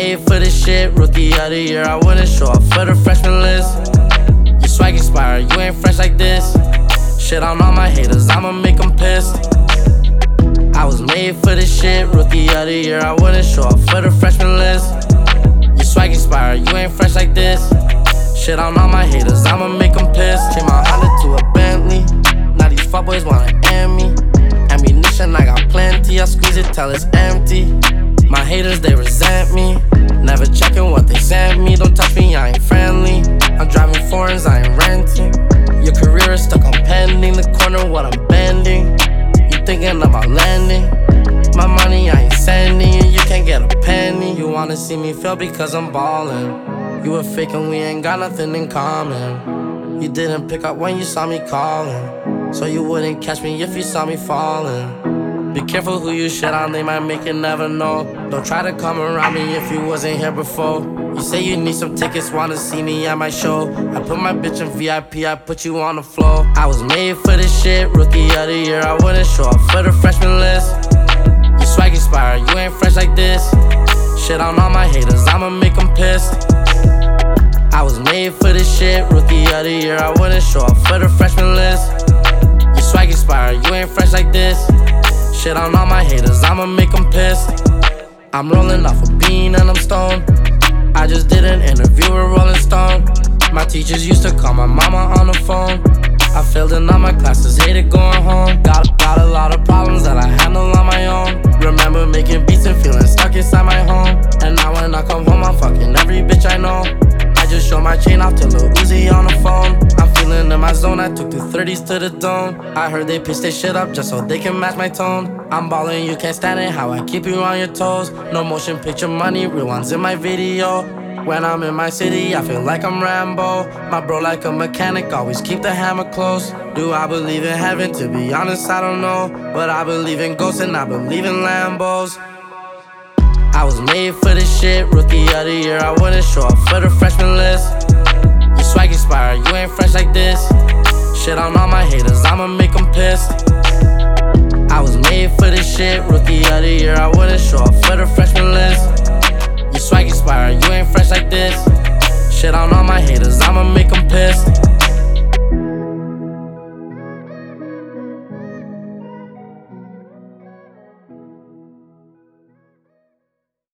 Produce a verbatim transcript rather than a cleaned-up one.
made for this shit, rookie of the year, I wouldn't show up for the freshman list. Your swag expired, you ain't fresh like this. Shit on all my haters, I'ma make them pissed. I was made for this shit, rookie of the year, I wouldn't show up for the freshman list. Your swag expired, you ain't fresh like this. Shit on all my haters, I'ma make them pissed. Change my Honda to a Bentley, now these fuckboys wanna end me. Ammunition, I got plenty, I squeeze it till it's empty. My haters, they resent me, never checking what they sent me. Don't touch me, I ain't friendly. I'm driving foreigns, I ain't renting. Your career is stuck on pending, the corner what I'm bending. You thinking about lending, my money I ain't sending you, you can't get a penny. You wanna see me fail because I'm ballin'. You were faking, we ain't got nothing in common. You didn't pick up when you saw me calling, so you wouldn't catch me if you saw me falling. Be careful who you shit on, they might make you never know. Don't try to come around me if you wasn't here before. You say you need some tickets, wanna see me at my show. I put my bitch in V I P, I put you on the floor. I was made for this shit, rookie of the year, I wouldn't show up for the freshman list. Your swag expired, you ain't fresh like this. Shit on all my haters, I'ma make them pissed. I was made for this shit, rookie of the year, I wouldn't show up for the freshman list. Your swag expired, you ain't fresh like this. Shit on all my haters, I'ma make them pissed. I'm rolling off a bean and I'm stoned. I just did an interview with Rolling Stone. My teachers used to call my mama on the phone. I failed in all my classes, hated going home. Got, got a lot of problems that I handle on my own. Remember making beats and feeling stuck inside my home. And now when I come home, I'm fucking every bitch I know. I just show my chain off to Lil Uzi on the phone. I'm feeling in my zone, I took the thirties to the dome. I heard they pitch their shit up just so they can match my tone. I'm ballin', you can't stand it, how I keep you on your toes. No motion picture money, real ones in my video. When I'm in my city, I feel like I'm Rambo. My bro like a mechanic, always keep the hammer close. Do I believe in heaven? To be honest, I don't know. But I believe in ghosts and I believe in Lambos. I was made for this shit, rookie of the year, I wouldn't show up for the freshman list. Your swag expired, you ain't fresh like this. Shit on all my haters, I'ma make them pissed. I was made for this shit, rookie of the year, I wouldn't show up for the freshman list. Your swag expired, you ain't fresh like this. Shit on all my haters, I'ma make them pissed.